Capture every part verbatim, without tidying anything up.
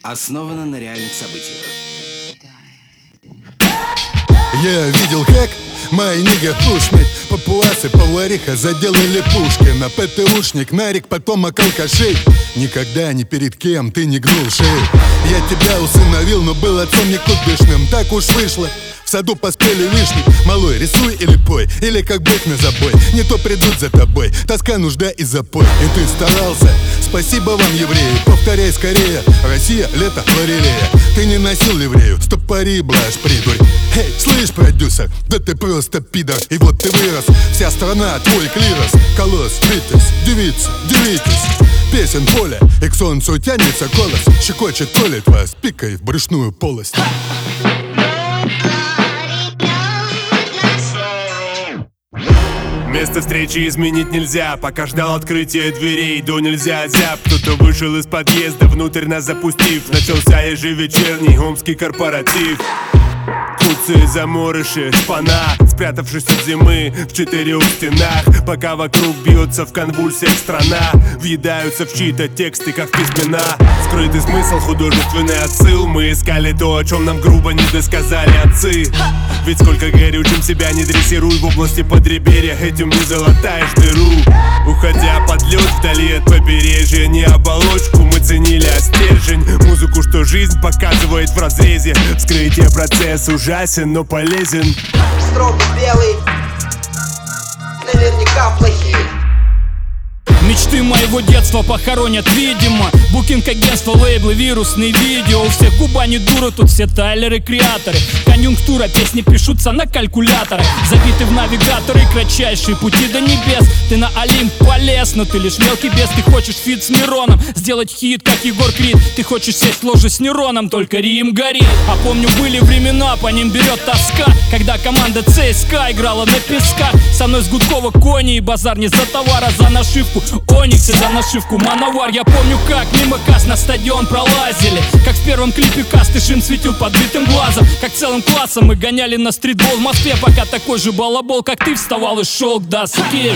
основана на реальных событиях. Я видел, как мои нига пушмить, папуасы, повариха заделали пушки. На ПТУшник, нарик, потомок алкашей. Никогда ни перед кем ты не гнул шею. Я тебя усыновил, но был отцом никудышным. Так уж вышло, в саду поспели вишни. Малой, рисуй или пой, или как бык на забой. Не то придут за тобой, тоска, нужда и запой. И ты старался, спасибо вам, евреи. Повторяй скорее, Россия, лето, Лорелея. Ты не носил ливрею, стопори, блажь, придурь. Эй, слышь, продюсер, да ты просто пидор. И вот ты вырос, вся страна твой клирос. Колосс, Витязь, девицы, дивитесь. Песен поле, и к солнцу тянется голос. Щекочет колет вас пикой в брюшную полость. Место встречи изменить нельзя. Пока ждал открытия дверей, до нельзя зяб. Кто-то вышел из подъезда, внутрь нас запустив. Начался ежевечерний омский корпоратив. Куцы, заморыши, шпана, спрятавшись от зимы в четырех стенах. Пока вокруг бьется в конвульсиях страна, въедаются в чьи-то тексты, как письмена. Скрытый смысл, художественный отсыл. Мы искали то, о чем нам грубо не досказали отцы. Ведь сколько горючим себя не дрессируй, в области подреберья этим не залатаешь дыру. Уходя под лед вдали от побережья, не оболочку мы ценили, а стержень. Музыку, что жизнь показывает в разрезе. Вскрытие процесс ужасен, но полезен. Строго белый, наверняка плохие. Мечты моего детства похоронят, видимо. Букинг-агентство, лейблы, вирусные видео. У всех Кубани дура, тут все тайлеры, креаторы. Конъюнктура, песни пишутся на калькуляторах. Забиты в навигаторы кратчайшие пути до небес. Ты на Олимп полез, но ты лишь мелкий бес. Ты хочешь фит с Мироном, сделать хит, как Егор Крид. Ты хочешь сесть в ложе с Нероном, только Рим горит. А помню, были времена, по ним берет тоска. Когда команда ЦСКА играла на песках. Со мной с Гудкова кони и базар не за товар, а за нашивку Оникс и за нашивку Мановар. Я помню, как мимо касс на стадион пролазили. Как в первом клипе касс ты шин светил подбитым глазом. Как целым классом мы гоняли на стритбол в Москве. Пока такой же балабол, как ты, вставал и шел к доске.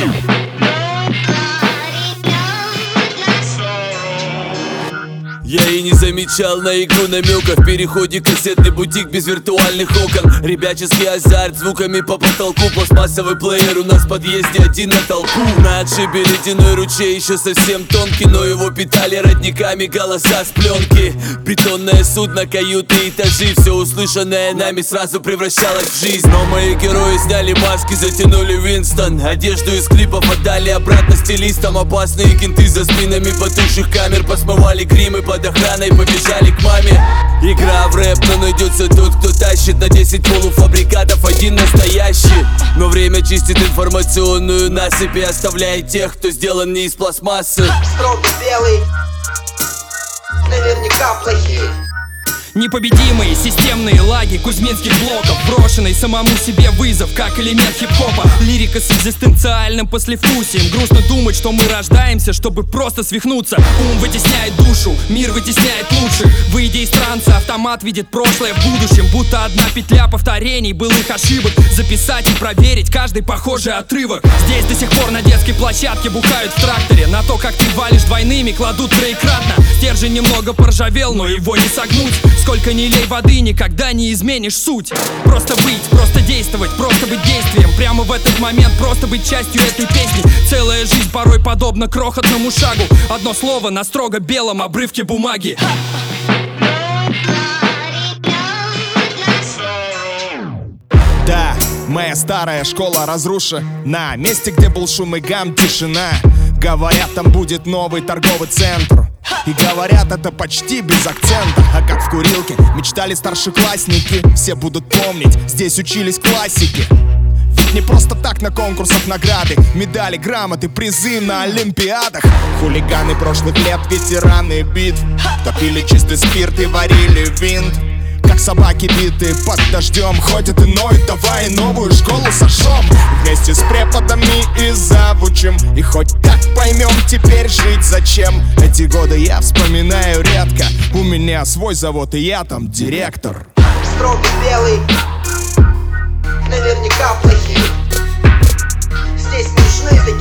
Я и не замечал на игру намека. В переходе кассетный бутик без виртуальных окон. Ребяческий азарт звуками по потолку. Пластмассовый плеер у нас в подъезде один на толпу. На отшибе ледяной ручей еще совсем тонкий, но его питали родниками голоса с пленки. Бетонное судно, каюты, этажи. Все услышанное нами сразу превращалось в жизнь. Но мои герои сняли маски, затянули Винстон. Одежду из клипов отдали обратно стилистам. Опасные кенты за спинами потухших камер посмывали гримы под охраной, побежали к маме. Игра в рэп, но найдется тот, кто тащит на десять полуфабрикатов один настоящий. Но время чистит информационную насыпь и оставляет тех, кто сделан не из пластмассы. Строго белый, наверняка плохие. Непобедимые системные лаги кузьминских блоков. Брошенный самому себе вызов, как элемент хип-хопа. Лирика с экзистенциальным послевкусием. Грустно думать, что мы рождаемся, чтобы просто свихнуться. Ум вытесняет душу, мир вытесняет лучших. Выйдя из транса, автомат видит прошлое в будущем. Будто одна петля повторений былых ошибок. Записать и проверить каждый похожий отрывок. Здесь до сих пор на детской площадке бухают в тракторе. На то, как ты валишь двойными, кладут троекратно. Стержень немного поржавел, но его не согнуть. Сколько ни лей воды, никогда не изменишь суть. Просто быть, просто действовать, просто быть действием. Прямо в этот момент просто быть частью этой песни. Целая жизнь порой подобна крохотному шагу. Одно слово на строго белом обрывке бумаги. Да, моя старая школа разрушена. На месте, где был шум и гам, тишина. Говорят, там будет новый торговый центр. И говорят это почти без акцента. А как в курилке мечтали старшеклассники. Все будут помнить, здесь учились классики. Ведь не просто так на конкурсах награды, медали, грамоты, призы на олимпиадах. Хулиганы прошлых лет, ветераны битв, топили чистый спирт и варили винт. Как собаки биты под дождем, ходят и ноют, давай новую школу сожжем. Вместе с преподами и завучем. И хоть так поймем теперь жить зачем. Эти годы я вспоминаю редко. У меня свой завод и я там директор. Строго белый, наверняка плохие. Здесь нужны